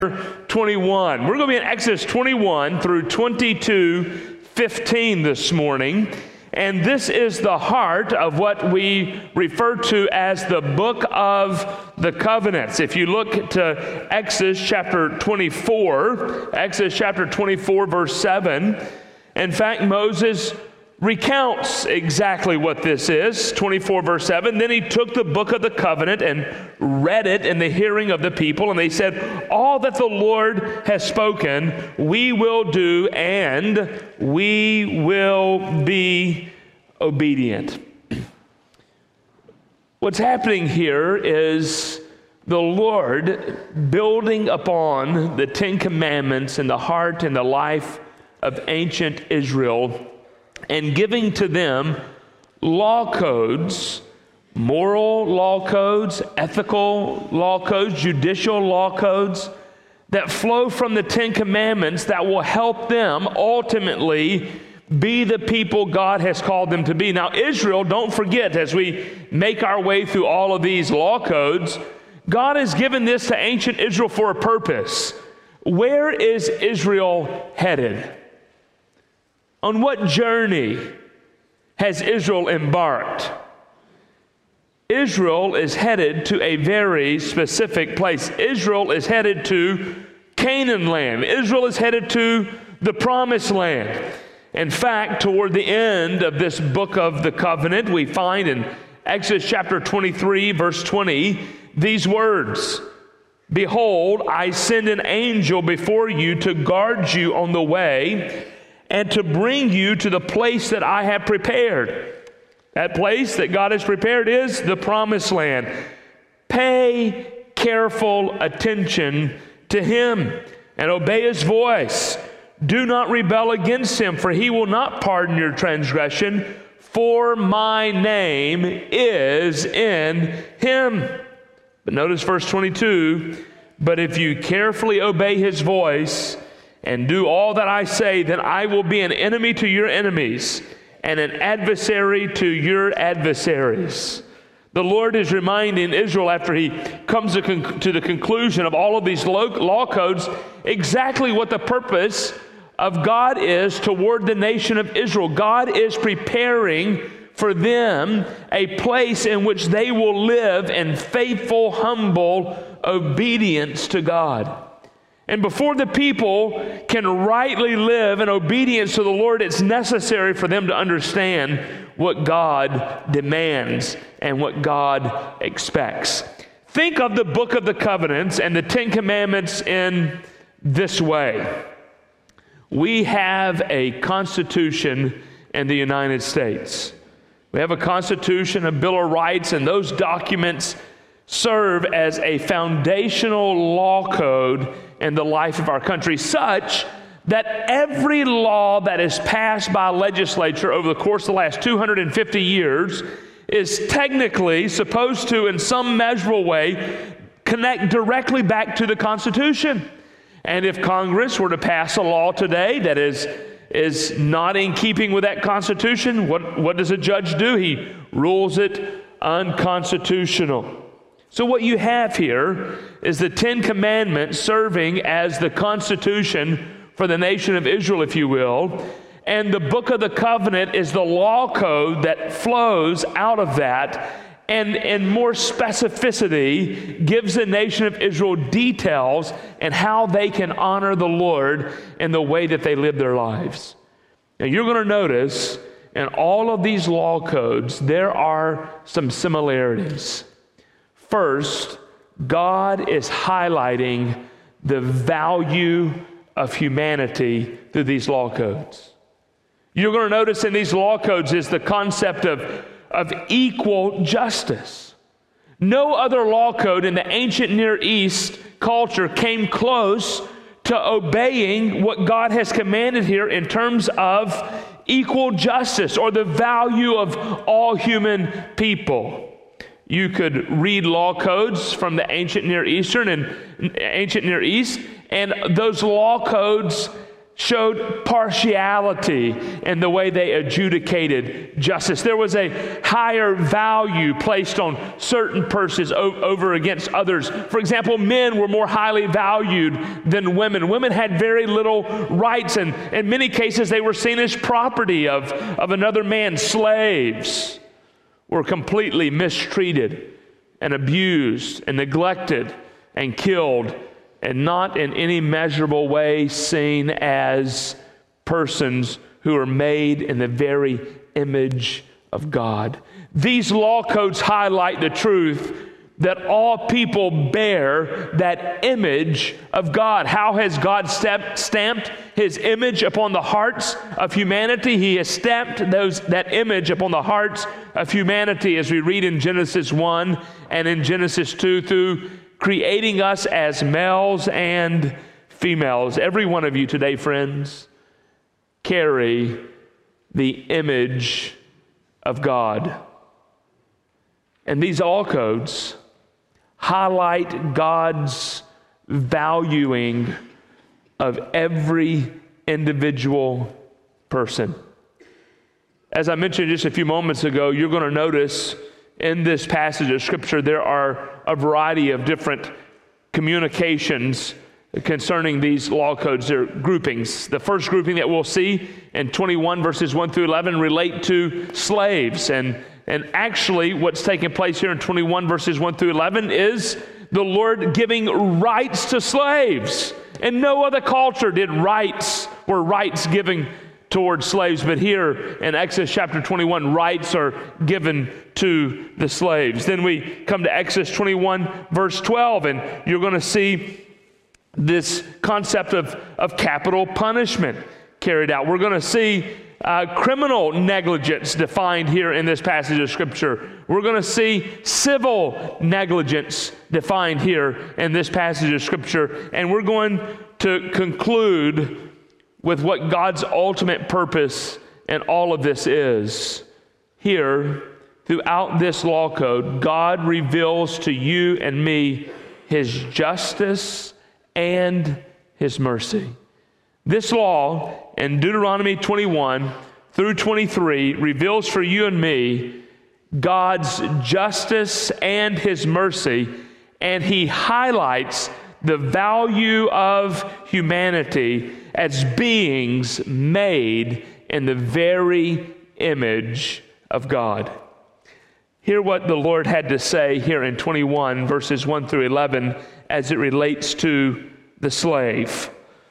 21. We're going to be in Exodus 21 through 22:15 this morning. And this is the heart of what we refer to as the Book of the Covenants. If you look to Exodus chapter 24, verse 7, in fact, Moses recounts exactly what this is, 24 verse 7. Then he took the book of the covenant and read it in the hearing of the people, and they said, all that the Lord has spoken, we will do, and we will be obedient. What's happening here is the Lord building upon the Ten Commandments in the heart and the life of ancient Israel, and giving to them law codes, moral law codes, ethical law codes, judicial law codes that flow from the Ten Commandments that will help them ultimately be the people God has called them to be. Now, Israel, don't forget, as we make our way through all of these law codes, God has given this to ancient Israel for a purpose. Where is Israel headed? On what journey has Israel embarked? Israel is headed to a very specific place. Israel is headed to Canaan land. Israel is headed to the Promised Land. In fact, toward the end of this book of the covenant, we find in Exodus chapter 23, verse 20, these words, "Behold, I send an angel before you to guard you on the way, and to bring you to the place that I have prepared." That place that God has prepared is the Promised Land. Pay careful attention to Him and obey His voice. Do not rebel against Him, for He will not pardon your transgression, for my name is in Him. But notice verse 22, "But if you carefully obey His voice and do all that I say, then I will be an enemy to your enemies and an adversary to your adversaries." The Lord is reminding Israel, after He comes to the conclusion of all of these law codes, exactly what the purpose of God is toward the nation of Israel. God is preparing for them a place in which they will live in faithful, humble obedience to God. And before the people can rightly live in obedience to the Lord, it's necessary for them to understand what God demands and what God expects. Think of the Book of the Covenants and the Ten Commandments in this way. We have a Constitution in the United States. We have a Constitution, a Bill of Rights, and those documents serve as a foundational law code in the life of our country, such that every law that is passed by a legislature over the course of the last 250 years is technically supposed to, in some measurable way, connect directly back to the Constitution. And if Congress were to pass a law today that is not in keeping with that Constitution, what does a judge do? He rules it unconstitutional. So what you have here is the Ten Commandments serving as the Constitution for the nation of Israel, if you will, and the Book of the Covenant is the law code that flows out of that, and in more specificity gives the nation of Israel details and how they can honor the Lord in the way that they live their lives. Now you're going to notice in all of these law codes there are some similarities. First, God is highlighting the value of humanity through these law codes. You're going to notice in these law codes is the concept of equal justice. No other law code in the ancient Near East culture came close to obeying what God has commanded here in terms of equal justice or the value of all human people. You could read law codes from the ancient Near East, and those law codes showed partiality in the way they adjudicated justice. There was a higher value placed on certain persons over against others. For example, men were more highly valued than women. Women had very little rights, and in many cases they were seen as property of another man. Slaves were completely mistreated and abused and neglected and killed, and not in any measurable way seen as persons who are made in the very image of God. These law codes highlight the truth that all people bear that image of God. How has God stamped His image upon the hearts of humanity? He has stamped that image upon the hearts of humanity, as we read in Genesis 1 and in Genesis 2, through creating us as males and females. Every one of you today, friends, carry the image of God. And these law codes highlight God's valuing of every individual person. As I mentioned just a few moments ago, you're going to notice in this passage of Scripture there are a variety of different communications concerning these law codes. They're groupings. The first grouping that we'll see in 21 verses 1 through 11 relate to slaves. And actually what's taking place here in 21 verses 1 through 11 is the Lord giving rights to slaves. In no other culture were rights given towards slaves, but here in Exodus chapter 21, rights are given to the slaves. Then we come to Exodus 21 verse 12, and you're going to see this concept of capital punishment carried out. We're going to see criminal negligence defined here in this passage of Scripture. We're going to see civil negligence defined here in this passage of Scripture. And we're going to conclude with what God's ultimate purpose in all of this is. Here, throughout this law code, God reveals to you and me His justice and His mercy. This law in Deuteronomy 21 through 23 reveals for you and me God's justice and His mercy, and He highlights the value of humanity as beings made in the very image of God. Hear what the Lord had to say here in 21 verses 1 through 11 as it relates to the slave.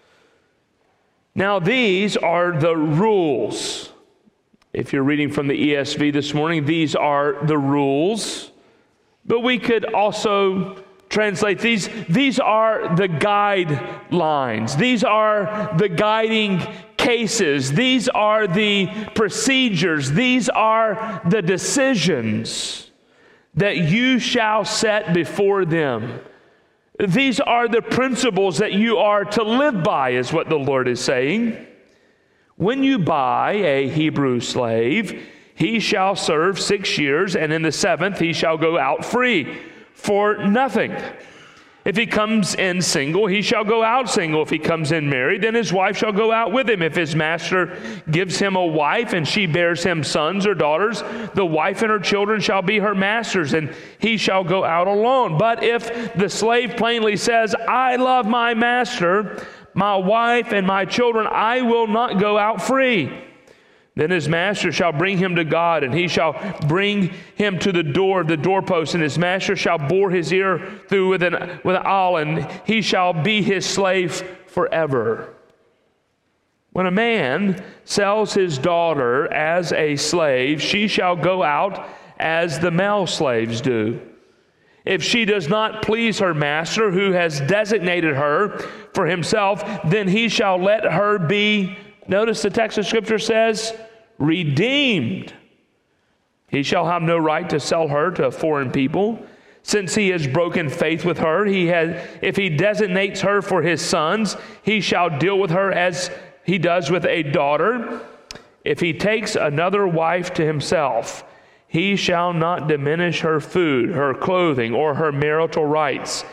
Now these are the rules. If you're reading from the ESV this morning, these are the rules. But we could also translate these are the guidelines. These are the guiding cases. These are the procedures. These are the decisions that you shall set before them. These are the principles that you are to live by, is what the Lord is saying. When you buy a Hebrew slave, he shall serve 6 years, and in the 7th he shall go out free for nothing. If he comes in single, he shall go out single. If he comes in married, then his wife shall go out with him. If his master gives him a wife, and she bears him sons or daughters, the wife and her children shall be her master's, and he shall go out alone. But if the slave plainly says, I love my master, my wife, and my children, I will not go out free, then his master shall bring him to God, and he shall bring him to the door of the doorpost, and his master shall bore his ear through with an awl, and he shall be his slave forever. When a man sells his daughter as a slave, she shall go out as the male slaves do. If she does not please her master, who has designated her for himself, then he shall let her be, notice the text of Scripture says, redeemed. He shall have no right to sell her to foreign people, since he has broken faith with her. If he designates her for his sons, he shall deal with her as he does with a daughter. If he takes another wife to himself, he shall not diminish her food, her clothing, or her marital rights.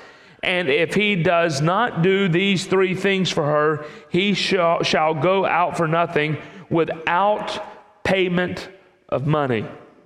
and if he does not do these 3 things for her, he shall go out for nothing without payment of money.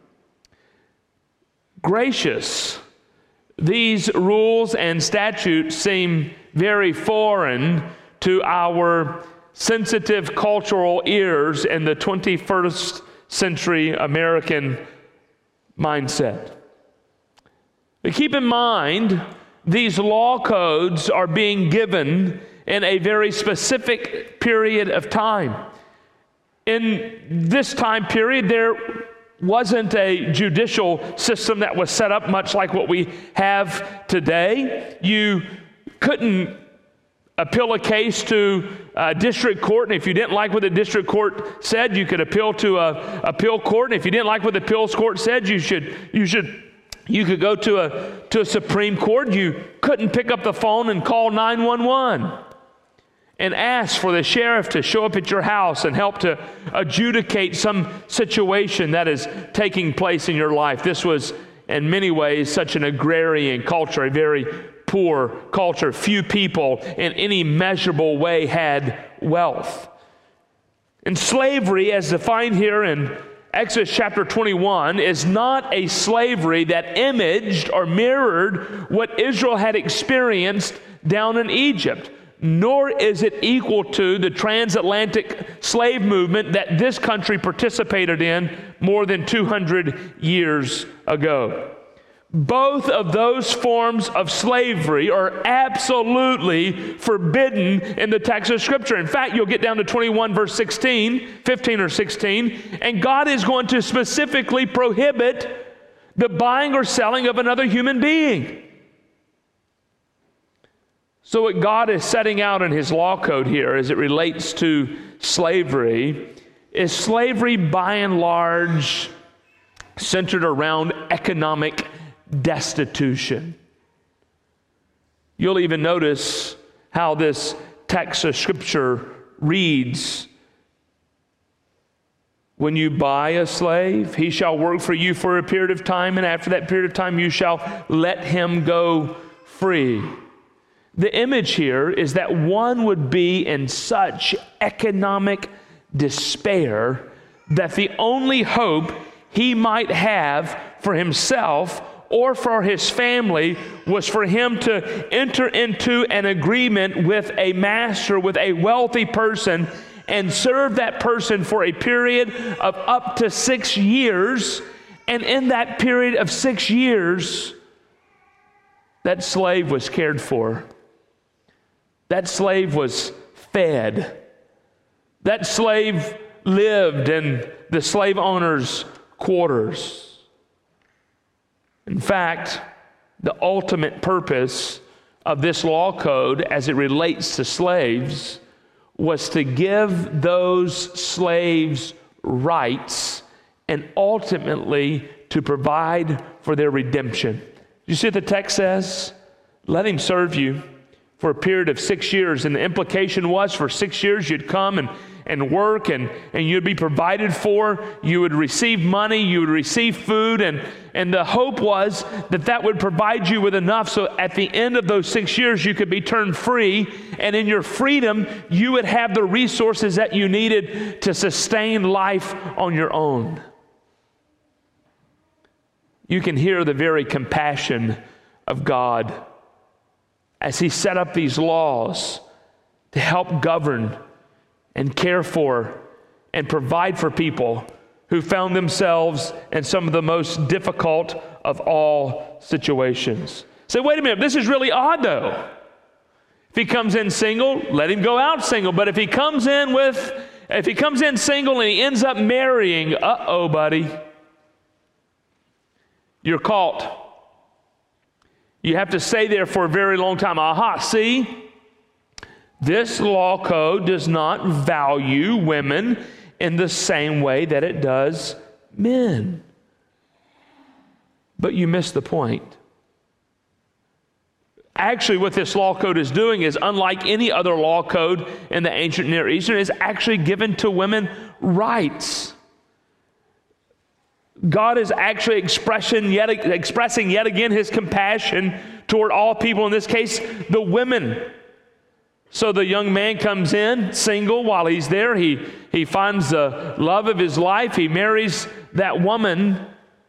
Gracious. These rules and statutes seem very foreign to our sensitive cultural ears in the 21st century American mindset. But keep in mind, these law codes are being given in a very specific period of time. In this time period, there wasn't a judicial system that was set up much like what we have today. You couldn't appeal a case to a district court, and if you didn't like what the district court said, you could appeal to a appeal court, and if you didn't like what the appeals court said, you could go to a Supreme Court. You couldn't pick up the phone and call 911 and ask for the sheriff to show up at your house and help to adjudicate some situation that is taking place in your life. This was, in many ways, such an agrarian culture, a very poor culture. Few people in any measurable way had wealth. And slavery, as defined here in Exodus chapter 21, is not a slavery that imaged or mirrored what Israel had experienced down in Egypt, nor is it equal to the transatlantic slave movement that this country participated in more than 200 years ago. Both of those forms of slavery are absolutely forbidden in the text of Scripture. In fact, you'll get down to 21 verse 15 or 16, and God is going to specifically prohibit the buying or selling of another human being. So what God is setting out in His law code here as it relates to slavery is slavery by and large centered around economic destitution. You'll even notice how this text of Scripture reads. When you buy a slave, he shall work for you for a period of time, and after that period of time you shall let him go free. The image here is that one would be in such economic despair that the only hope he might have for himself or for his family was for him to enter into an agreement with a master, with a wealthy person, and serve that person for a period of up to 6 years. And in that period of 6 years, that slave was cared for. That slave was fed. That slave lived in the slave owner's quarters. In fact, the ultimate purpose of this law code as it relates to slaves was to give those slaves rights and ultimately to provide for their redemption. You see what the text says? Let him serve you for a period of 6 years. And the implication was for 6 years you'd come and work and you'd be provided for. You would receive money, you would receive food, and the hope was that would provide you with enough so at the end of those 6 years you could be turned free, and in your freedom you would have the resources that you needed to sustain life on your own. You can hear the very compassion of God as He set up these laws to help govern and care for and provide for people who found themselves in some of the most difficult of all situations. Say, wait a minute, this is really odd though. If he comes in single, let him go out single. But if he comes in single and he ends up marrying, uh-oh, buddy, you're caught. You have to stay there for a very long time. Aha, see? This law code does not value women in the same way that it does men. But you miss the point. Actually, what this law code is doing is, unlike any other law code in the ancient Near Eastern, is actually given to women rights. God is actually expressing yet again His compassion toward all people, in this case, the women. So the young man comes in, single. While he's there, he finds the love of his life. He marries that woman.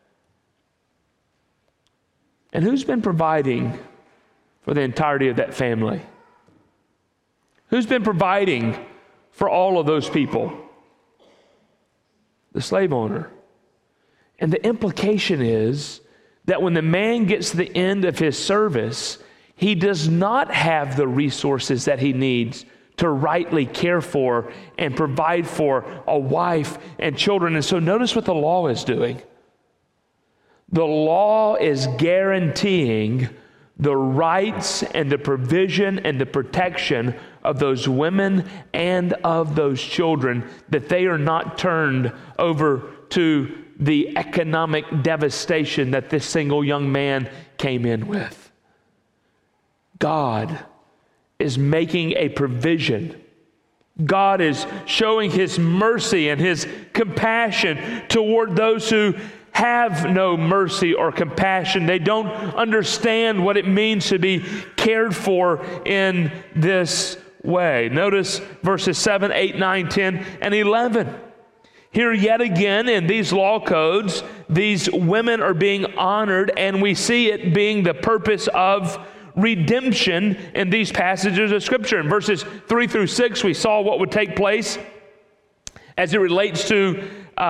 And who's been providing for the entirety of that family? Who's been providing for all of those people? The slave owner. And the implication is that when the man gets to the end of his service, he does not have the resources that he needs to rightly care for and provide for a wife and children. And so notice what the law is doing. The law is guaranteeing the rights and the provision and the protection of those women and of those children, that they are not turned over to the economic devastation that this single young man came in with. God is making a provision. God is showing His mercy and His compassion toward those who have no mercy or compassion. They don't understand what it means to be cared for in this way. Notice verses 7, 8, 9, 10, and 11. Here yet again in these law codes, these women are being honored, and we see it being the purpose of redemption in these passages of Scripture. In verses 3 through 6, we saw what would take place as it relates to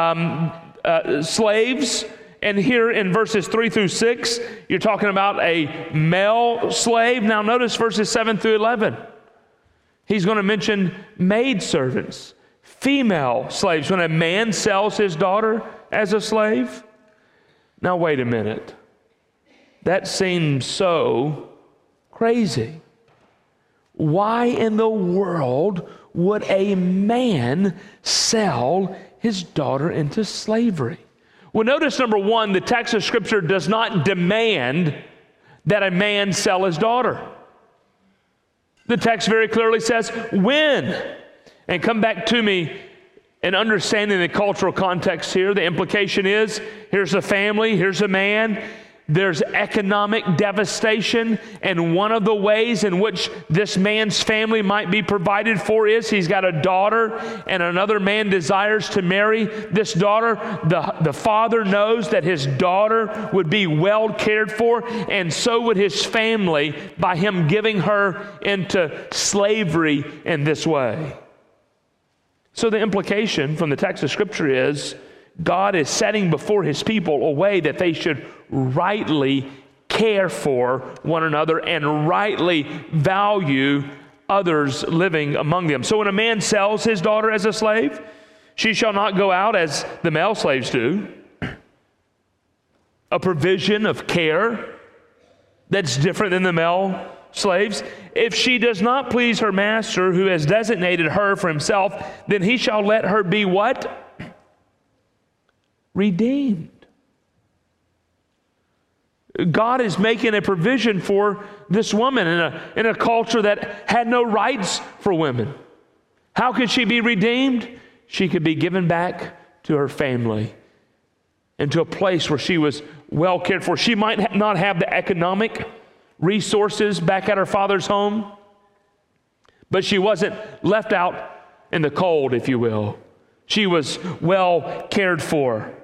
slaves. And here in verses 3 through 6, you're talking about a male slave. Now notice verses 7 through 11. He's going to mention maidservants, female slaves. When a man sells his daughter as a slave. Now wait a minute. That seems so crazy. Why in the world would a man sell his daughter into slavery? Well, notice number one, the text of Scripture does not demand that a man sell his daughter. The text very clearly says when. And come back to me in understanding the cultural context here. The implication is, here's a family, here's a man. There's economic devastation, and one of the ways in which this man's family might be provided for is he's got a daughter, and another man desires to marry this daughter. The father knows that his daughter would be well cared for, and so would his family by him giving her into slavery in this way. So the implication from the text of Scripture is God is setting before His people a way that they should rightly care for one another and rightly value others living among them. So when a man sells his daughter as a slave, she shall not go out as the male slaves do. A provision of care that's different than the male slaves. If she does not please her master who has designated her for himself, then he shall let her be what? Redeemed. God is making a provision for this woman in a culture that had no rights for women. How could she be redeemed? She could be given back to her family and to a place where she was well cared for. She might not have the economic resources back at her father's home, but she wasn't left out in the cold, if you will. She was well cared for.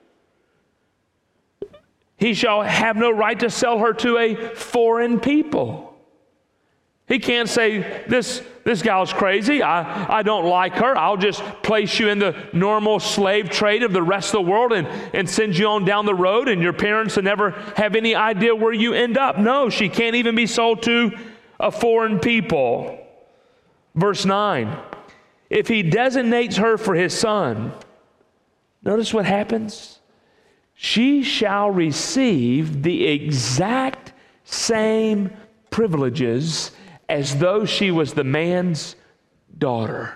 He shall have no right to sell her to a foreign people. He can't say, this gal's crazy. I don't like her. I'll just place you in the normal slave trade of the rest of the world and send you on down the road, and your parents will never have any idea where you end up. No, she can't even be sold to a foreign people. Verse 9, if he designates her for his son, notice what happens. She shall receive the exact same privileges as though she was the man's daughter.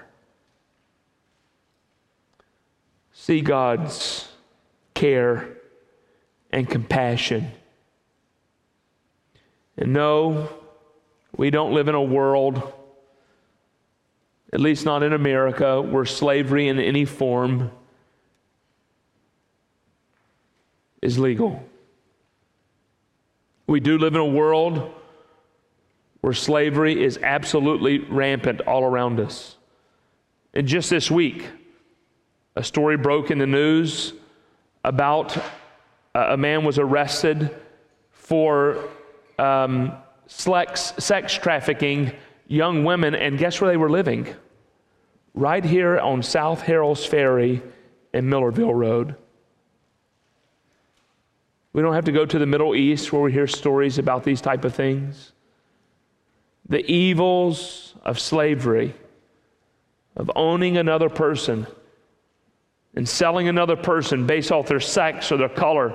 See God's care and compassion. And no, we don't live in a world, at least not in America, where slavery in any form is legal. We do live in a world where slavery is absolutely rampant all around us. And just this week, a story broke in the news about a man was arrested for sex trafficking young women, and guess where they were living? Right here on South Harrells Ferry and Millerville Road. We don't have to go to the Middle East where we hear stories about these type of things. The evils of slavery, of owning another person and selling another person based off their sex or their color,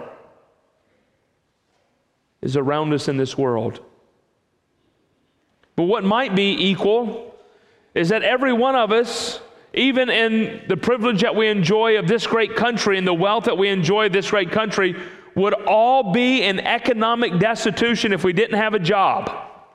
is around us in this world. But what might be equal is that every one of us, even in the privilege that we enjoy of this great country and the wealth that we enjoy of this great country, would all be in economic destitution if we didn't have a job.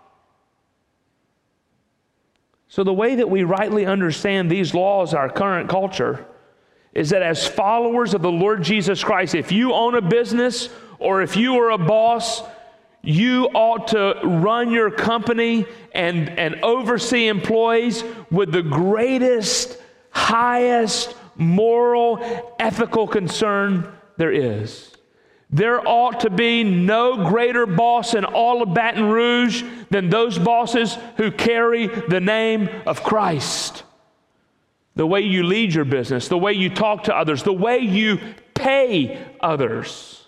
So the way that we rightly understand these laws in our current culture is that as followers of the Lord Jesus Christ, if you own a business or if you are a boss, you ought to run your company and oversee employees with the greatest, highest moral, ethical concern there is. There ought to be no greater boss in all of Baton Rouge than those bosses who carry the name of Christ. The way you lead your business, the way you talk to others, the way you pay others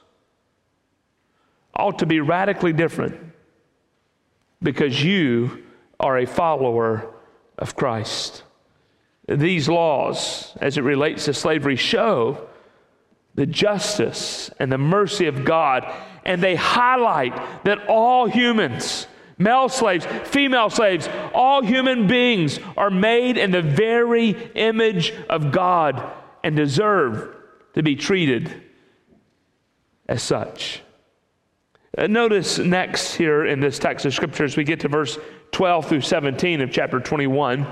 ought to be radically different because you are a follower of Christ. These laws, as it relates to slavery, show the justice and the mercy of God, and they highlight that all humans, male slaves, female slaves, all human beings are made in the very image of God and deserve to be treated as such. Notice next here in this text of Scripture, as we get to verse 12 through 17 of chapter 21,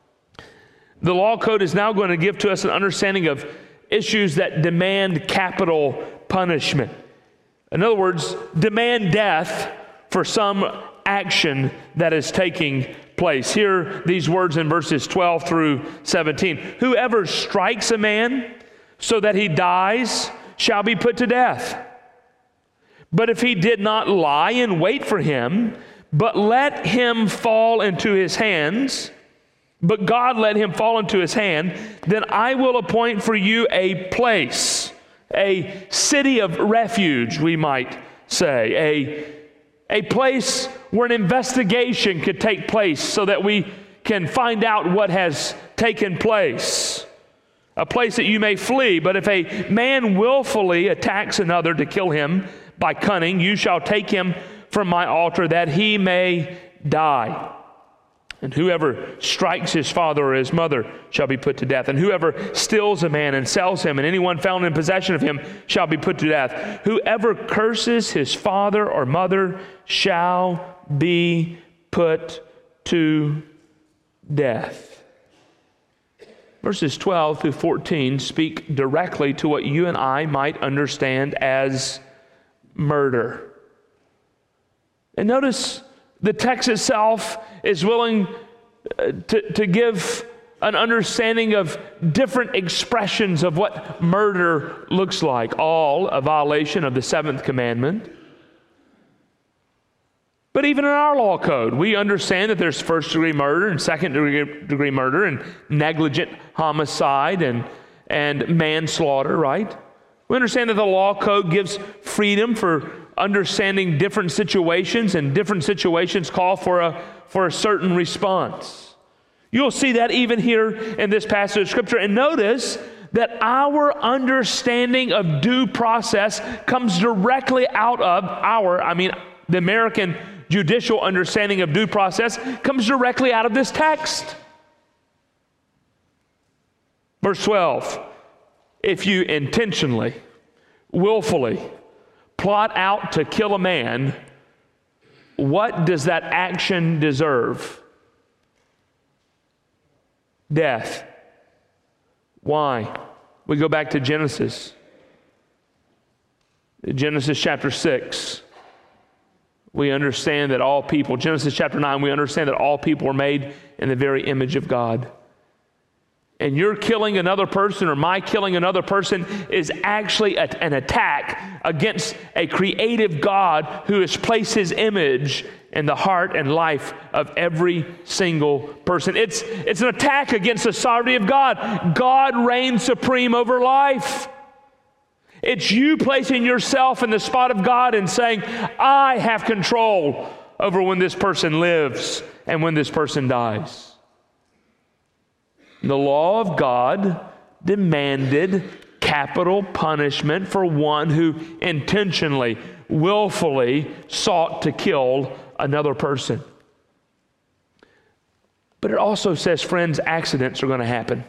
the law code is now going to give to us an understanding of issues that demand capital punishment. In other words, demand death for some action that is taking place. Hear these words in verses 12 through 17. Whoever strikes a man so that he dies shall be put to death. But if he did not lie in wait for him, but let him fall into his hands, but God let him fall into his hand, then I will appoint for you a place, a city of refuge, we might say, a place where an investigation could take place so that we can find out what has taken place. A place that you may flee, but if a man willfully attacks another to kill him by cunning, you shall take him from my altar that he may die. And whoever strikes his father or his mother shall be put to death. And whoever steals a man and sells him, and anyone found in possession of him shall be put to death. Whoever curses his father or mother shall be put to death. Verses 12 through 14 speak directly to what you and I might understand as murder. And notice the text itself is willing to give an understanding of different expressions of what murder looks like, all a violation of the seventh commandment. But even in our law code, we understand that there's first-degree murder and second-degree murder and negligent homicide and manslaughter, right? We understand that the law code gives freedom for understanding different situations, and different situations call for a certain response. You'll see that even here in this passage of Scripture. And notice that our understanding of due process comes directly out of the American judicial understanding of due process comes directly out of this text. Verse 12, if you intentionally, willfully plot out to kill a man, what does that action deserve? Death. Why? We go back to Genesis. Genesis chapter 6. we understand that all people, Genesis chapter 9, we understand that all people are made in the very image of God. And your killing another person or my killing another person is actually an attack against a creative God who has placed His image in the heart and life of every single person. It's an attack against the sovereignty of God. God reigns supreme over life. It's you placing yourself in the spot of God and saying, I have control over when this person lives and when this person dies. The law of God demanded capital punishment for one who intentionally, willfully sought to kill another person. But it also says, friends, accidents are going to happen.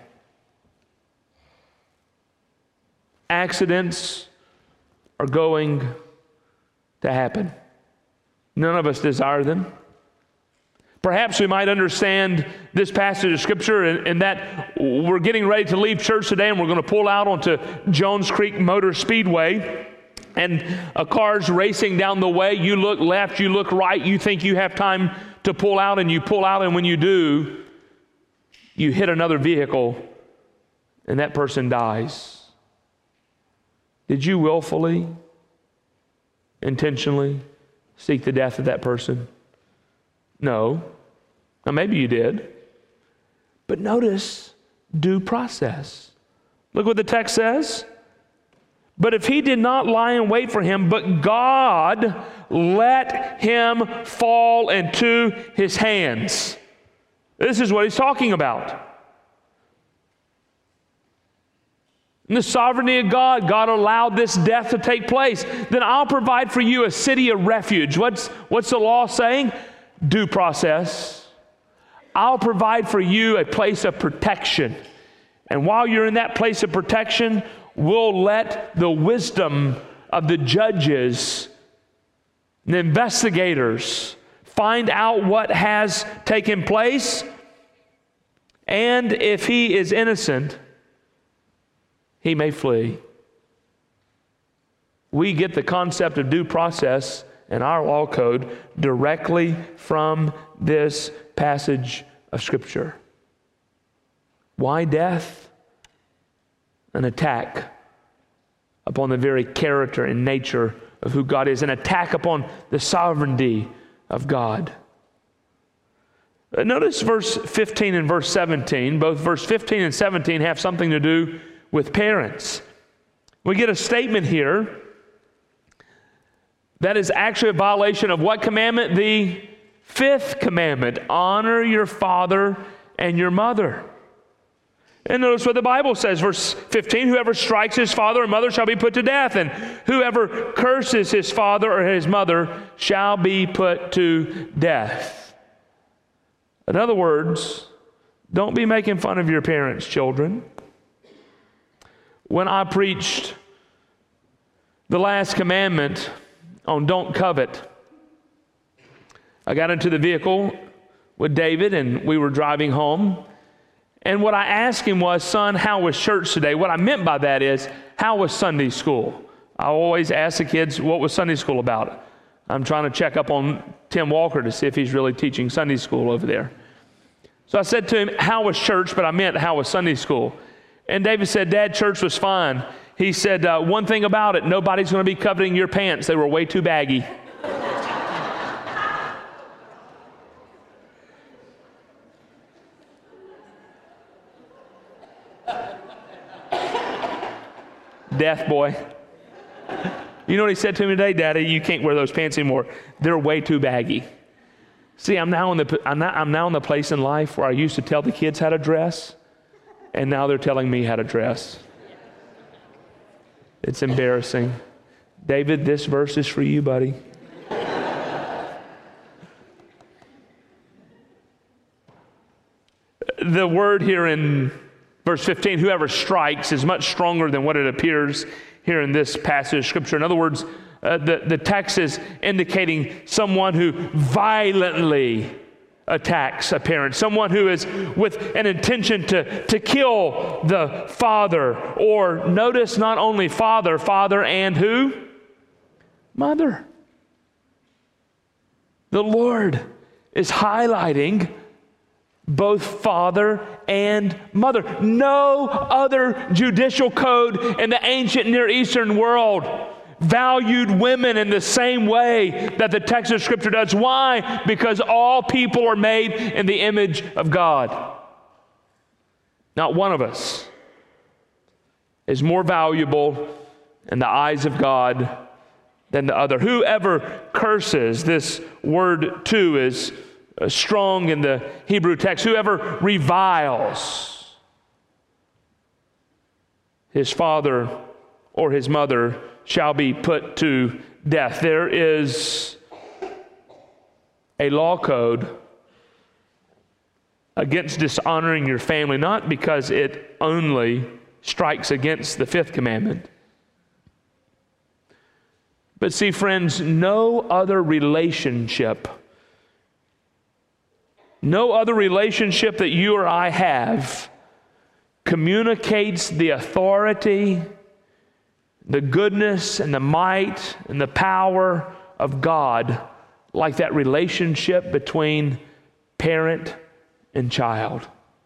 Accidents are going to happen. None of us desire them. Perhaps we might understand this passage of Scripture in that we're getting ready to leave church today and we're going to pull out onto Jones Creek Motor Speedway, and a car's racing down the way. You look left, you look right, you think you have time to pull out, and you pull out, and when you do, you hit another vehicle and that person dies. Did you willfully, intentionally seek the death of that person? No. Now maybe you did. But notice due process. Look what the text says. But if he did not lie in wait for him, but God let him fall into his hands. This is what he's talking about. In the sovereignty of God, God allowed this death to take place. Then I'll provide for you a city of refuge. What's the law saying? Due process. I'll provide for you a place of protection. And while you're in that place of protection, we'll let the wisdom of the judges, the investigators, find out what has taken place. And if he is innocent, he may flee. We get the concept of due process in our law code directly from this passage of Scripture. Why death? An attack upon the very character and nature of who God is, an attack upon the sovereignty of God. Notice verse 15 and verse 17. Both verse 15 and 17 have something to do with parents. We get a statement here that is actually a violation of what commandment? The fifth commandment. Honor your father and your mother. And notice what the Bible says, verse 15, whoever strikes his father or mother shall be put to death, and whoever curses his father or his mother shall be put to death. In other words, don't be making fun of your parents, children. When I preached the last commandment on don't covet, I got into the vehicle with David and we were driving home. And what I asked him was, son, how was church today? What I meant by that is, how was Sunday school? I always ask the kids, what was Sunday school about? I'm trying to check up on Tim Walker to see if he's really teaching Sunday school over there. So I said to him, how was church? But I meant, how was Sunday school? And David said, Dad, church was fine. He said, one thing about it, nobody's going to be coveting your pants. They were way too baggy. Death boy. You know what he said to me today? Daddy, you can't wear those pants anymore. They're way too baggy. See, I'm now in the place in life where I used to tell the kids how to dress, and now they're telling me how to dress. It's embarrassing. David, this verse is for you, buddy. The word here in verse 15, whoever strikes, is much stronger than what it appears here in this passage of Scripture. In other words, the text is indicating someone who violently attacks a parent, someone who is with an intention to kill the father, or notice not only father and who? Mother. The Lord is highlighting both father and mother. No other judicial code in the ancient Near Eastern world valued women in the same way that the text of Scripture does. Why? Because all people are made in the image of God. Not one of us is more valuable in the eyes of God than the other. Whoever curses, this word too is strong in the Hebrew text, whoever reviles his father or his mother shall be put to death. There is a law code against dishonoring your family, not because it only strikes against the fifth commandment. But see, friends, no other relationship that you or I have communicates the authority, the goodness, and the might, and the power of God like that relationship between parent and child.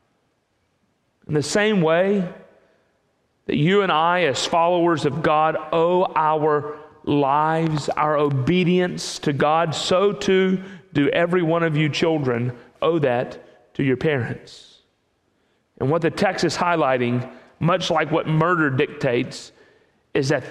In the same way that you and I, as followers of God, owe our lives, our obedience to God, so too do every one of you children owe that to your parents. And what the text is highlighting, much like what murder dictates, is that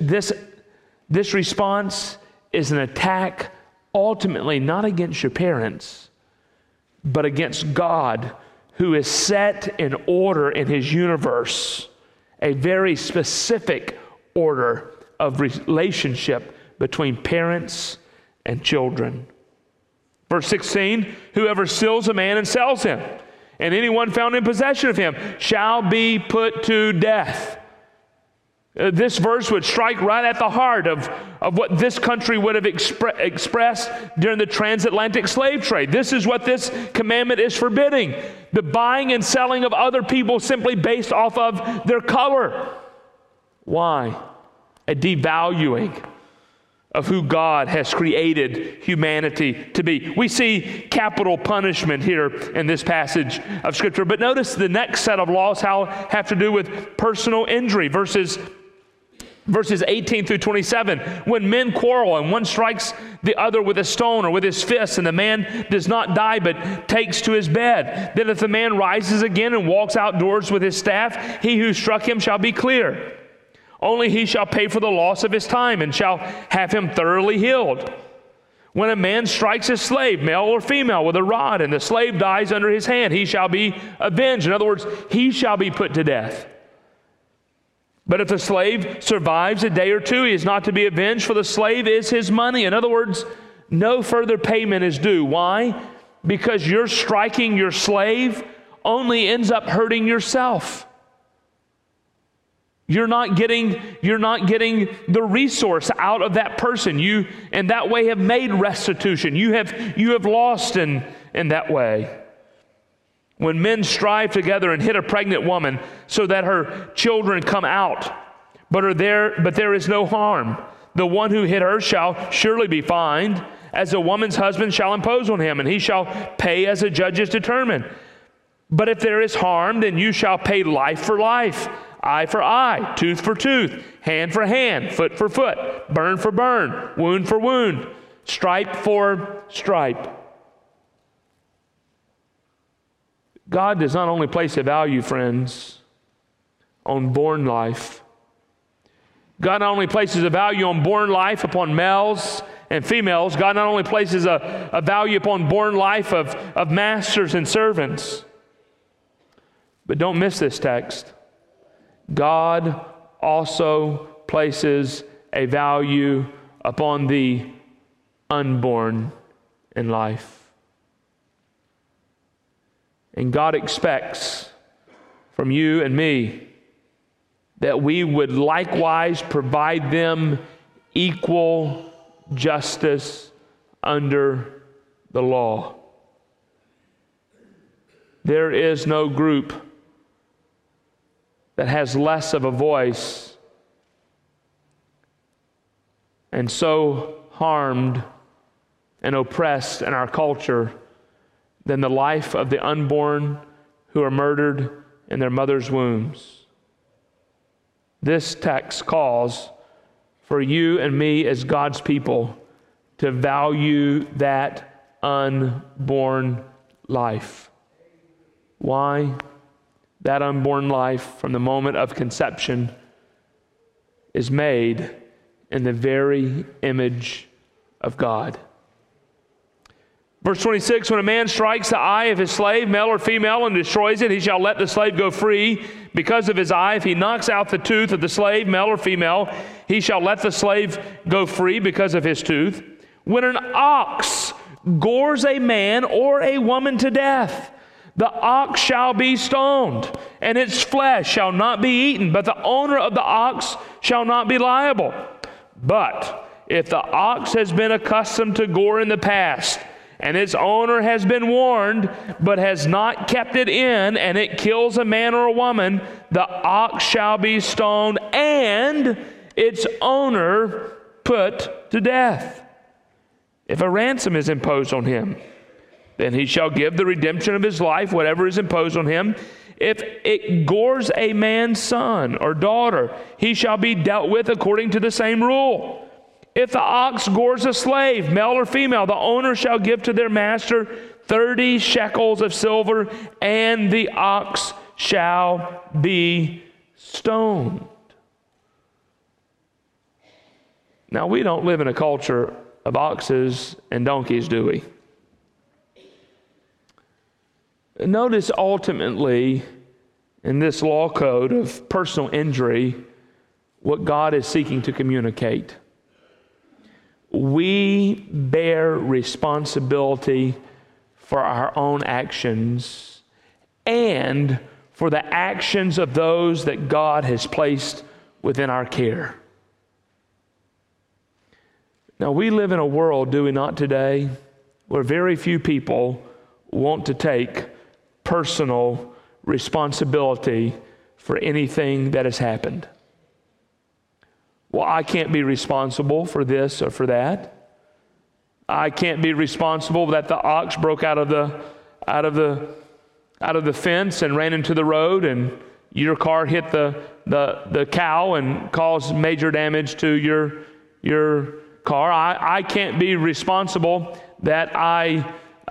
this response is an attack ultimately not against your parents, but against God, who is set in order in His universe, a very specific order of relationship between parents and children. Verse 16, whoever steals a man and sells him, and anyone found in possession of him, shall be put to death. This verse would strike right at the heart of what this country would have expressed during the transatlantic slave trade. This is what this commandment is forbidding: the buying and selling of other people simply based off of their color. Why? A devaluing of who God has created humanity to be. We see capital punishment here in this passage of Scripture, but notice the next set of laws have to do with personal injury. Verses 18 through 27, when men quarrel and one strikes the other with a stone or with his fist, and the man does not die but takes to his bed, then if the man rises again and walks outdoors with his staff, he who struck him shall be clear. Only he shall pay for the loss of his time and shall have him thoroughly healed. When a man strikes his slave, male or female, with a rod, and the slave dies under his hand, he shall be avenged. In other words, he shall be put to death. But if the slave survives a day or two, he is not to be avenged, for the slave is his money. In other words, no further payment is due. Why? Because you're striking your slave only ends up hurting yourself. You're not getting the resource out of that person. You, in that way, have made restitution. You have lost in that way. When men strive together and hit a pregnant woman so that her children come out, but there is no harm, the one who hit her shall surely be fined, as a woman's husband shall impose on him, and he shall pay as the judges determine. But if there is harm, then you shall pay life for life, eye for eye, tooth for tooth, hand for hand, foot for foot, burn for burn, wound for wound, stripe for stripe. God does not only place a value, friends, on born life. God not only places a value on born life upon males and females. God not only places a value upon born life of masters and servants. But don't miss this text. God also places a value upon the unborn in life. And God expects from you and me that we would likewise provide them equal justice under the law. There is no group that has less of a voice and so harmed and oppressed in our culture than the life of the unborn who are murdered in their mother's wombs. This text calls for you and me as God's people to value that unborn life. Why? That unborn life from the moment of conception is made in the very image of God. Verse 26, when a man strikes the eye of his slave, male or female, and destroys it, he shall let the slave go free because of his eye. If he knocks out the tooth of the slave, male or female, he shall let the slave go free because of his tooth. When an ox gores a man or a woman to death, the ox shall be stoned, and its flesh shall not be eaten, but the owner of the ox shall not be liable. But if the ox has been accustomed to gore in the past, and its owner has been warned, but has not kept it in, and it kills a man or a woman, the ox shall be stoned, and its owner put to death. If a ransom is imposed on him, then he shall give the redemption of his life, whatever is imposed on him. If it gores a man's son or daughter, he shall be dealt with according to the same rule. If the ox gores a slave, male or female, the owner shall give to their master 30 shekels of silver, and the ox shall be stoned. Now, we don't live in a culture of oxes and donkeys, do we? Notice ultimately in this law code of personal injury what God is seeking to communicate. We bear responsibility for our own actions and for the actions of those that God has placed within our care. Now, we live in a world, do we not today, where very few people want to take personal responsibility for anything that has happened. Well, I can't be responsible for this or for that. I can't be responsible that the ox broke out of the fence and ran into the road, and your car hit the cow and caused major damage to your car. I can't be responsible that I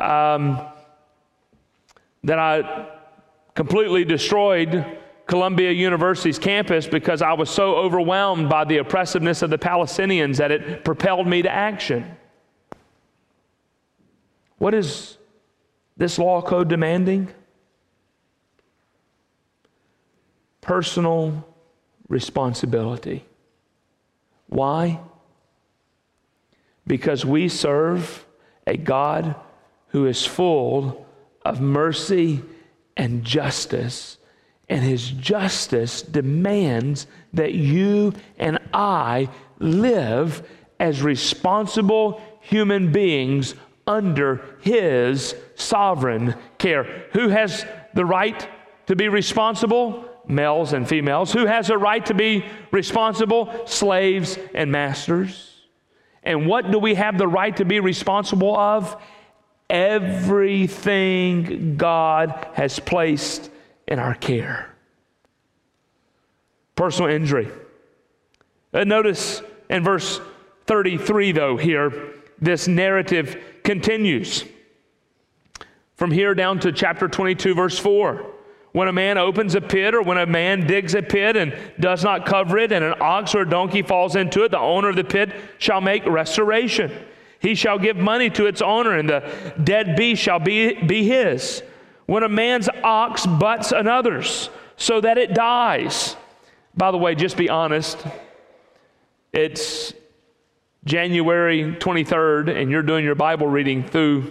completely destroyed Columbia University's campus because I was so overwhelmed by the oppressiveness of the Palestinians that it propelled me to action. What is this law code demanding? Personal responsibility. Why? Because we serve a God who is full of mercy and justice, and His justice demands that you and I live as responsible human beings under His sovereign care. Who has the right to be responsible? Males and females. Who has a right to be responsible? Slaves and masters. And what do we have the right to be responsible of? Everything God has placed in our care. Personal injury. Notice in verse 33, though, here, this narrative continues. From here down to chapter 22, verse 4. When a man opens a pit, or when a man digs a pit and does not cover it, and an ox or a donkey falls into it, the owner of the pit shall make restoration. He shall give money to its owner, and the dead beast shall be his. When a man's ox butts another's, so that it dies. By the way, just be honest. It's January 23rd, and you're doing your Bible reading through.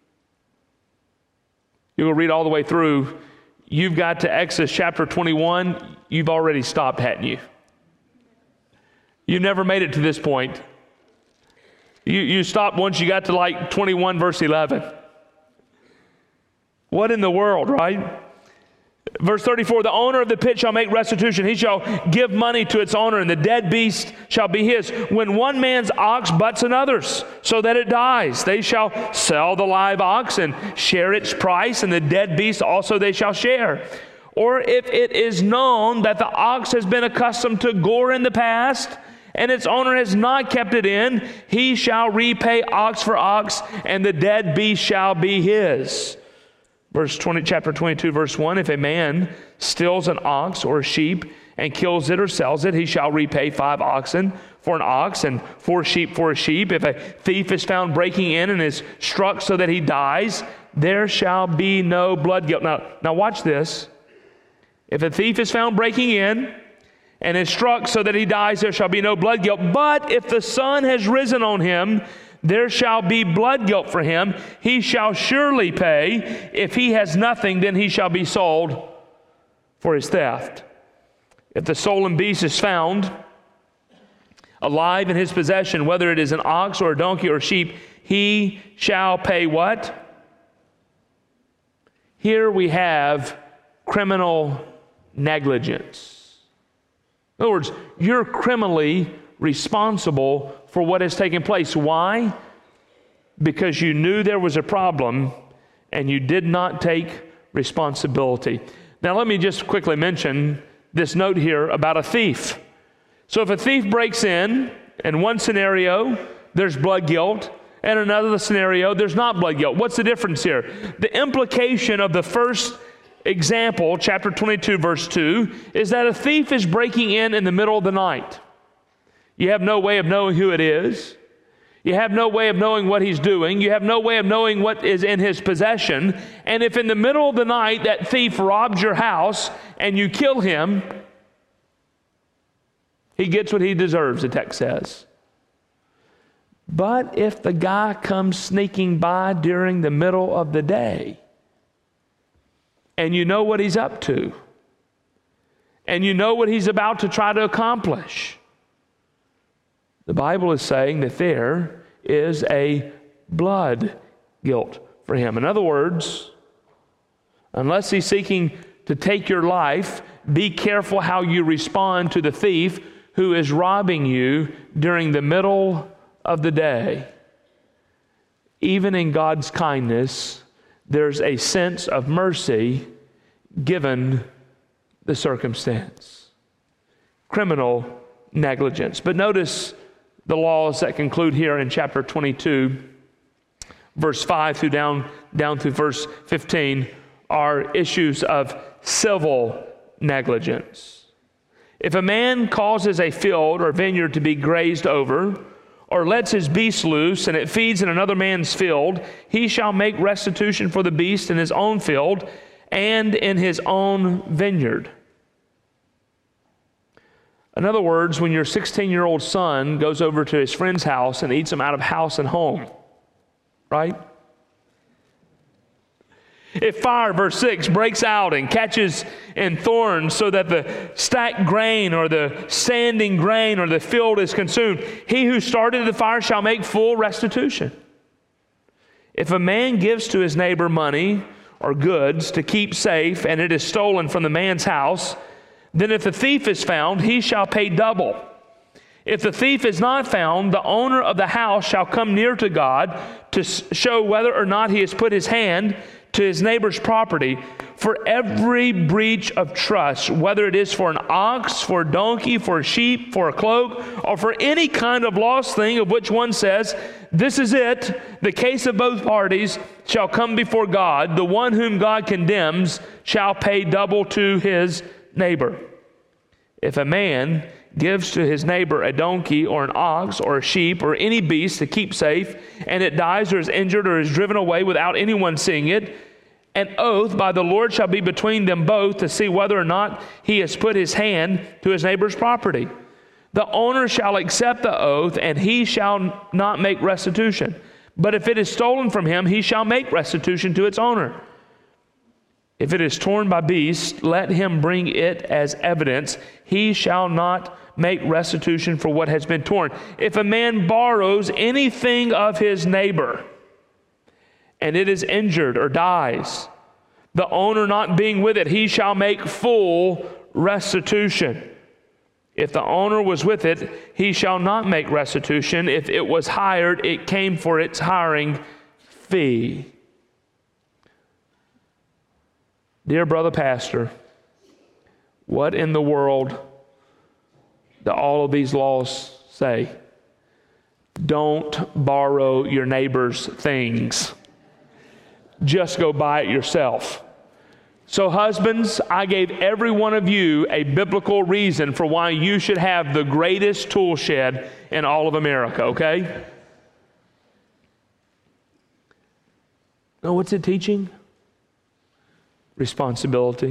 You will read all the way through. You've got to Exodus chapter 21. You've already stopped, hadn't you? You never made it to this point. You stopped once you got to like 21 verse 11. What in the world, right? Verse 34, the owner of the pit shall make restitution. He shall give money to its owner, and the dead beast shall be his. When one man's ox butts another's, so that it dies, they shall sell the live ox and share its price, and the dead beast also they shall share. Or if it is known that the ox has been accustomed to gore in the past, and its owner has not kept it in, he shall repay ox for ox, and the dead beast shall be his. Chapter 22, verse 1, if a man steals an ox or a sheep and kills it or sells it, he shall repay 5 oxen for an ox and 4 sheep for a sheep. If a thief is found breaking in and is struck so that he dies, there shall be no blood guilt. Now watch this. If a thief is found breaking in and is struck so that he dies, there shall be no blood guilt. But if the sun has risen on him, there shall be blood guilt for him. He shall surely pay. If he has nothing, then he shall be sold for his theft. If the stolen beast is found alive in his possession, whether it is an ox or a donkey or a sheep, he shall pay what? Here we have criminal negligence. In other words, you're criminally responsible for what has taken place. Why? Because you knew there was a problem and you did not take responsibility. Now let me just quickly mention this note here about a thief. So if a thief breaks in one scenario, there's blood guilt, and another scenario, there's not blood guilt. What's the difference here? The implication of the first example, chapter 22, verse 2, is that a thief is breaking in the middle of the night. You have no way of knowing who it is. You have no way of knowing what he's doing. You have no way of knowing what is in his possession. And if in the middle of the night that thief robs your house and you kill him, he gets what he deserves, the text says. But if the guy comes sneaking by during the middle of the day, and you know what he's up to, and you know what he's about to try to accomplish, the Bible is saying that there is a blood guilt for him. In other words, unless he's seeking to take your life, be careful how you respond to the thief who is robbing you during the middle of the day. Even in God's kindness, there's a sense of mercy given the circumstance. Criminal negligence. But notice the laws that conclude here in chapter 22, verse 5 through down through verse 15 are issues of civil negligence. If a man causes a field or vineyard to be grazed over, or lets his beast loose, and it feeds in another man's field, he shall make restitution for the beast in his own field and in his own vineyard. In other words, when your 16-year-old son goes over to his friend's house and eats him out of house and home, right? If fire, verse 6, breaks out and catches in thorns so that the stacked grain or the standing grain or the field is consumed, he who started the fire shall make full restitution. If a man gives to his neighbor money or goods to keep safe, and it is stolen from the man's house, then if the thief is found, he shall pay double. If the thief is not found, the owner of the house shall come near to God to show whether or not he has put his hand to his neighbor's property. For every breach of trust, whether it is for an ox, for a donkey, for a sheep, for a cloak, or for any kind of lost thing of which one says, this is it, the case of both parties shall come before God. The one whom God condemns shall pay double to his neighbor. If a man gives to his neighbor a donkey or an ox or a sheep or any beast to keep safe, and it dies or is injured or is driven away without anyone seeing it, an oath by the Lord shall be between them both to see whether or not he has put his hand to his neighbor's property. The owner shall accept the oath, and he shall not make restitution. But if it is stolen from him, he shall make restitution to its owner. If it is torn by beasts, let him bring it as evidence. He shall not make restitution for what has been torn. If a man borrows anything of his neighbor, and it is injured or dies, the owner not being with it, he shall make full restitution. If the owner was with it, he shall not make restitution. If it was hired, it came for its hiring fee. Dear brother pastor, what in the world do all of these laws say? Don't borrow your neighbor's things. Just go buy it yourself. So husbands, I gave every one of you a biblical reason for why you should have the greatest tool shed in all of America, okay? Now, what's it teaching? Responsibility.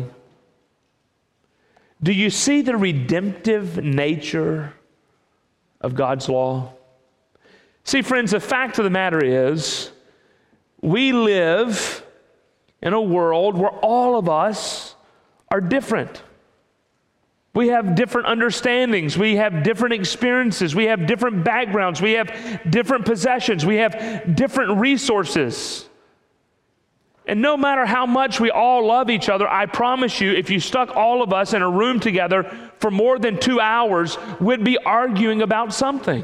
Do you see the redemptive nature of God's law? See, friends, the fact of the matter is, we live in a world where all of us are different. We have different understandings. We have different experiences. We have different backgrounds. We have different possessions. We have different resources. And no matter how much we all love each other, I promise you, if you stuck all of us in a room together for more than 2 hours, we'd be arguing about something.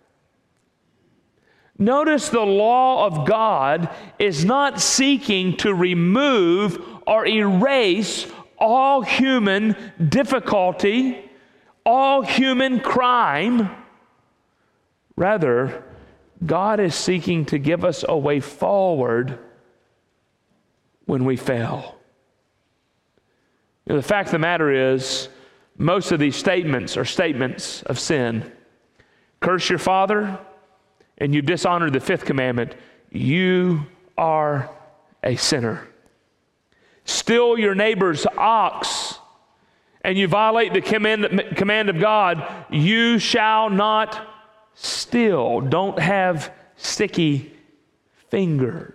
Notice the law of God is not seeking to remove or erase all human difficulty, all human crime. Rather, God is seeking to give us a way forward when we fail. You know, the fact of the matter is, most of these statements are statements of sin. Curse your father, and you dishonored the fifth commandment, you are a sinner. Steal your neighbor's ox, and you violate the command of God, you shall not steal. Don't have sticky fingers.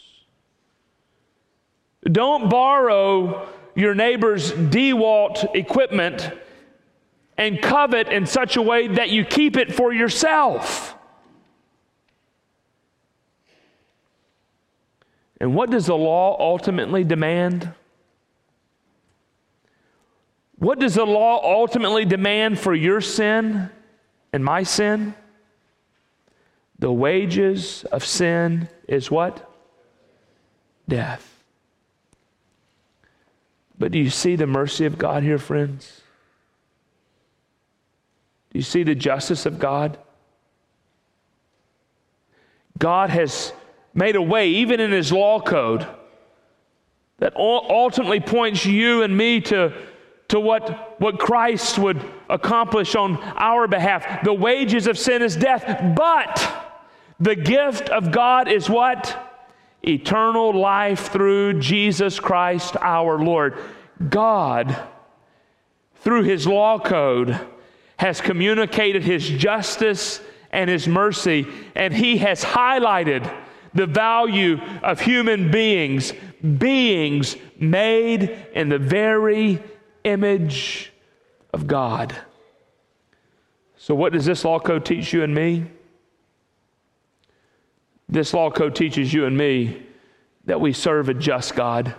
Don't borrow your neighbor's DeWalt equipment and covet in such a way that you keep it for yourself. And what does the law ultimately demand? What does the law ultimately demand for your sin and my sin? The wages of sin is what? Death. But do you see the mercy of God here, friends? Do you see the justice of God? God has made a way, even in His law code, that ultimately points you and me to what Christ would accomplish on our behalf. The wages of sin is death, but the gift of God is what? Eternal life through Jesus Christ our Lord. God, through His law code, has communicated His justice and His mercy, and He has highlighted the value of human beings made in the very image of God. So what does this law code teach you and me? This law code teaches you and me that we serve a just God.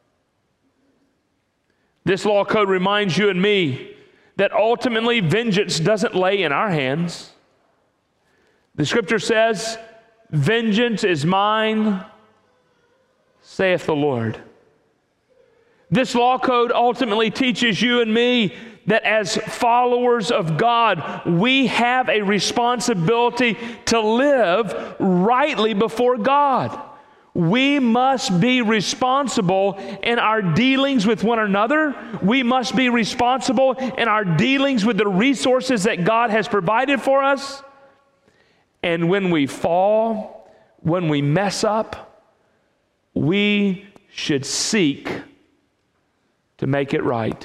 This law code reminds you and me that ultimately vengeance doesn't lay in our hands. The scripture says, vengeance is mine, saith the Lord. This law code ultimately teaches you and me that as followers of God, we have a responsibility to live rightly before God. We must be responsible in our dealings with one another. We must be responsible in our dealings with the resources that God has provided for us. And when we fall, when we mess up, we should seek to make it right.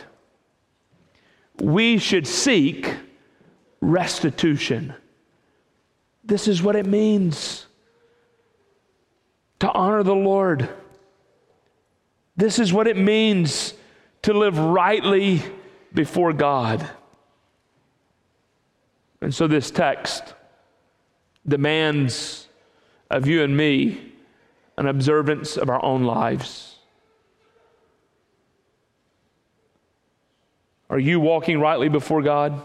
We should seek restitution. This is what it means to honor the Lord. This is what it means to live rightly before God. And so this text demands of you and me an observance of our own lives. Are you walking rightly before God?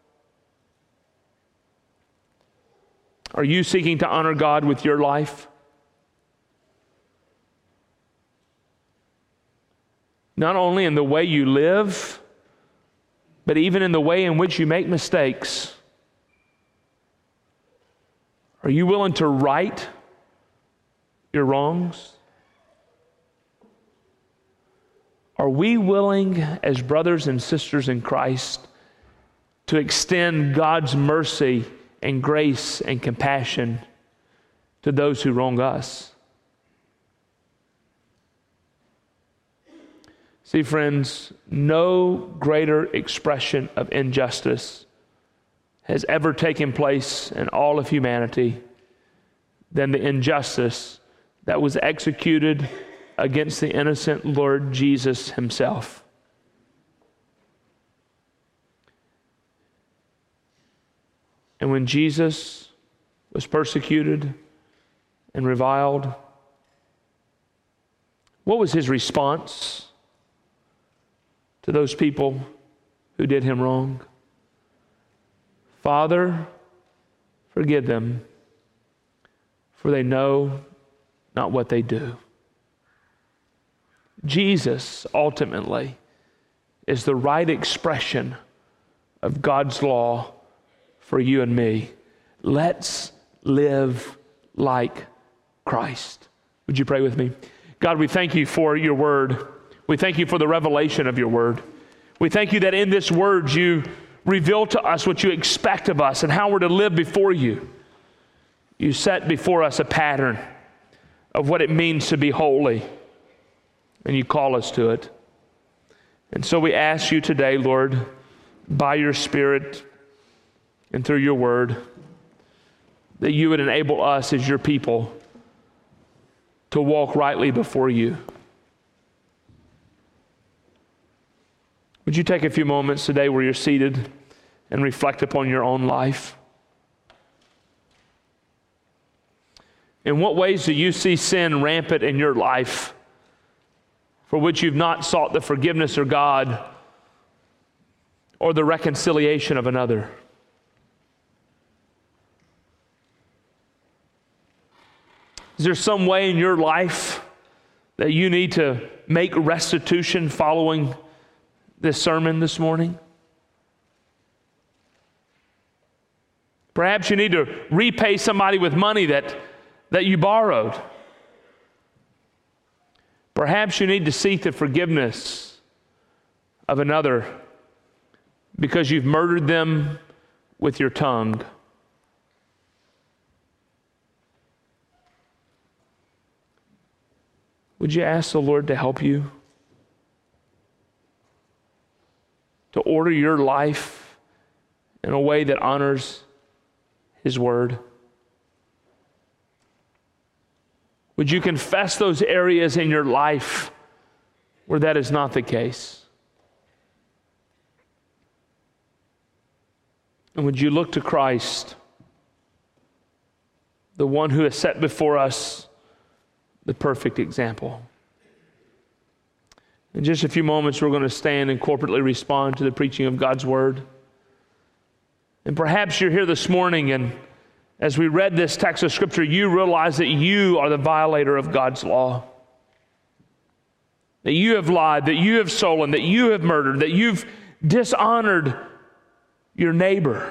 Are you seeking to honor God with your life? Not only in the way you live, but even in the way in which you make mistakes. Are you willing to right your wrongs? Are we willing, as brothers and sisters in Christ, to extend God's mercy and grace and compassion to those who wrong us? See, friends, no greater expression of injustice has ever taken place in all of humanity than the injustice that was executed against the innocent Lord Jesus himself. And when Jesus was persecuted and reviled, what was his response to those people who did him wrong? Father, forgive them, for they know not what they do. Jesus ultimately is the right expression of God's law for you and me. Let's live like Christ. Would you pray with me? God, we thank you for your word. We thank you for the revelation of your word. We thank you that in this word you reveal to us what you expect of us and how we're to live before you. You set before us a pattern of what it means to be holy, and you call us to it. And so we ask you today, Lord, by your Spirit and through your word, that you would enable us as your people to walk rightly before you. Would you take a few moments today where you're seated and reflect upon your own life? In what ways do you see sin rampant in your life for which you've not sought the forgiveness of God or the reconciliation of another? Is there some way in your life that you need to make restitution following this sermon this morning? Perhaps you need to repay somebody with money that you borrowed. Perhaps you need to seek the forgiveness of another because you've murdered them with your tongue. Would you ask the Lord to help you to order your life in a way that honors His Word? Would you confess those areas in your life where that is not the case? And would you look to Christ, the one who has set before us the perfect example? In just a few moments, we're going to stand and corporately respond to the preaching of God's Word. And perhaps you're here this morning, and as we read this text of Scripture, you realize that you are the violator of God's law. That you have lied, that you have stolen, that you have murdered, that you've dishonored your neighbor.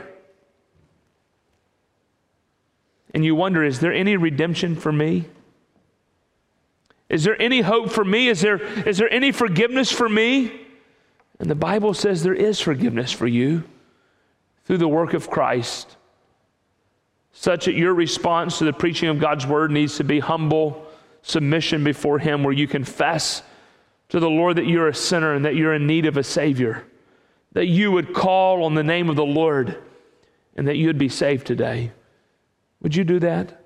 And you wonder, is there any redemption for me? Is there any hope for me? Is there any forgiveness for me? And the Bible says there is forgiveness for you through the work of Christ, such that your response to the preaching of God's Word needs to be humble submission before Him, where you confess to the Lord that you're a sinner and that you're in need of a Savior, that you would call on the name of the Lord and that you would be saved today. Would you do that?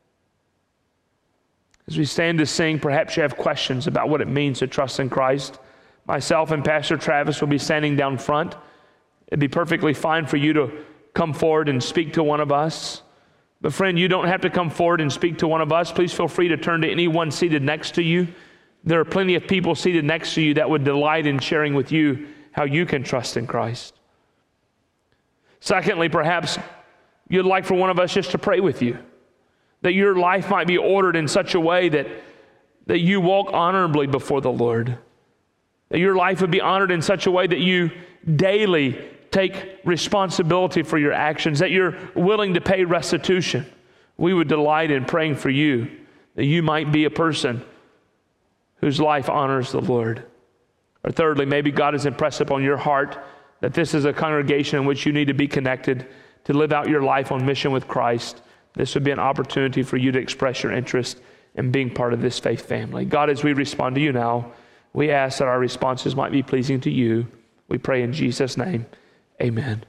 As we stand to sing, perhaps you have questions about what it means to trust in Christ. Myself and Pastor Travis will be standing down front. It'd be perfectly fine for you to come forward and speak to one of us. But friend, you don't have to come forward and speak to one of us. Please feel free to turn to anyone seated next to you. There are plenty of people seated next to you that would delight in sharing with you how you can trust in Christ. Secondly, perhaps you'd like for one of us just to pray with you, that your life might be ordered in such a way that you walk honorably before the Lord, that your life would be honored in such a way that you daily take responsibility for your actions, that you're willing to pay restitution. We would delight in praying for you, that you might be a person whose life honors the Lord. Or thirdly, maybe God has impressed upon your heart that this is a congregation in which you need to be connected to live out your life on mission with Christ. This would be an opportunity for you to express your interest in being part of this faith family. God, as we respond to you now, we ask that our responses might be pleasing to you. We pray in Jesus' name. Amen.